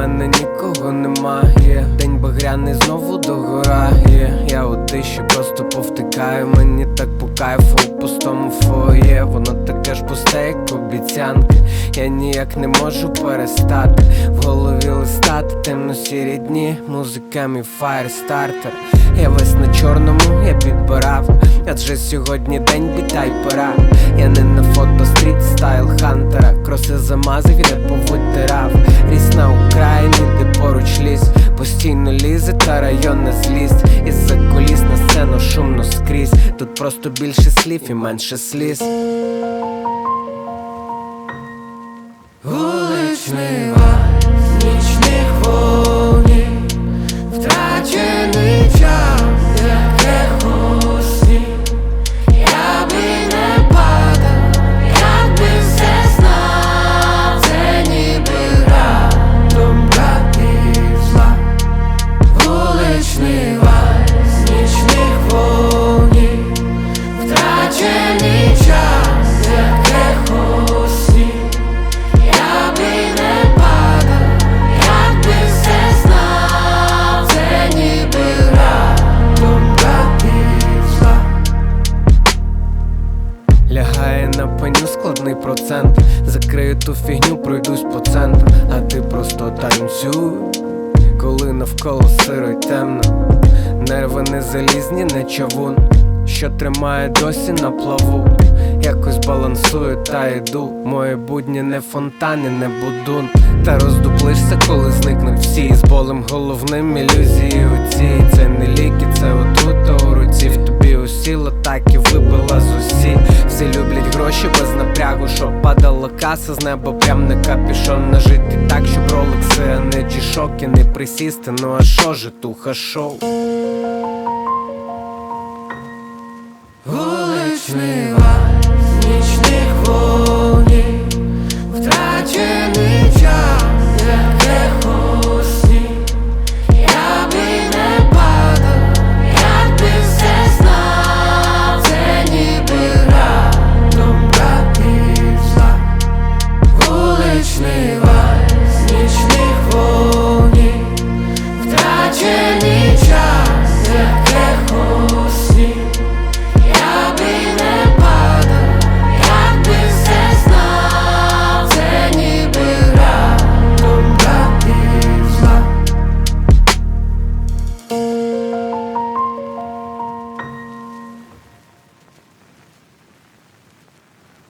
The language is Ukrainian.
мене нікого немає. День багряний знову догорає. Я у тиші просто повтикаю. Мені так по кайфу у пустому фоє. Воно таке ж пусте, як обіцянки. Я ніяк не можу перестати в голові листати темно-сірі дні. Музика мій фаєрстартер. Я весь на чорному, я підбирав. Адже сьогодні день біта й пора. Я не на фото стріт стайл хантера. Кроси замазив, я повитирав. Ріс на Україні, де поруч ліс. Постійно лізе та районна злість. Із-за куліс на сцену шумно скрізь. Тут просто більше слів і менше сліз. Вуличний вальс, нічних вогнів, втрачений час, як ехо у сні. Я би не падав, якби все знав. Це ніби гра, добра і зла. Вуличний вальс, нічних вогнів, втрачений час, як ехо у сні. Я би не падав, якби все знав. Це ніби гра, добра і зла. Лягає на пеню складний процент. Закрию ту фігню, пройдусь по центру. А ти просто танцюй, коли навколо сиро й темно. Нерви не залізні, не чавун, що тримає досі на плаву. Якось балансую та йду. Мої будні не фонтани, не будун. Та роздуплишся, коли зникнуть всі. З болем головним ілюзії у цій. Це не ліки, це отрута у руці. В тобі усіло так і вибила з усі. Всі люблять гроші без напрягу, щоб падала каса з неба прям на капюшон. Нажити так, щоб ролекси, а не джішоки. Не присісти, ну а шо же туха шоу. Вуличний